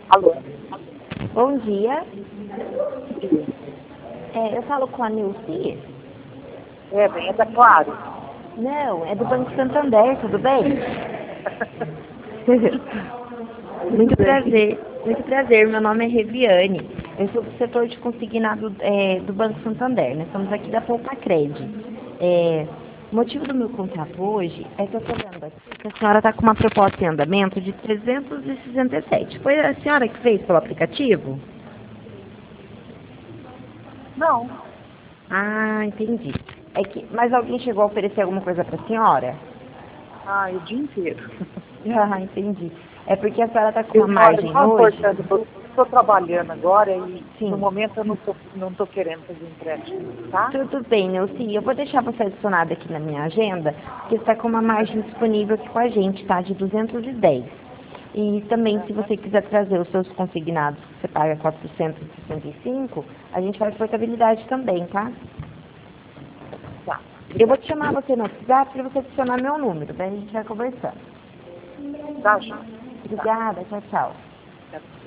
Alô? Bom dia. Eu falo com a Nilce? Bem, é da Claro. Não, é do Banco Santander, tudo bem? Muito prazer. Muito prazer, meu nome é Reviane. Eu sou do setor de consignado do Banco Santander. Nós estamos aqui da Poupa Cred. O motivo do meu contato hoje é que eu estou vendo aqui que a senhora está com uma proposta em andamento de 367. Foi a senhora que fez pelo aplicativo? Não. Ah, entendi. Mas alguém chegou a oferecer alguma coisa para a senhora? O dia inteiro. Ah, entendi. É porque a senhora está com uma margem hoje? Estou trabalhando agora e Sim. no momento eu não tô querendo fazer empréstimo, tá? Tudo bem, Neuci. Eu vou deixar você adicionada aqui na minha agenda, porque está com uma margem disponível aqui com a gente, tá? De 210. E também, se você quiser trazer os seus consignados, que você paga 465, a gente faz portabilidade também, tá? Tá. Eu vou te chamar você no WhatsApp para você adicionar meu número, daí a gente vai conversando. Tá, já. Obrigada, tchau, tchau. Tá.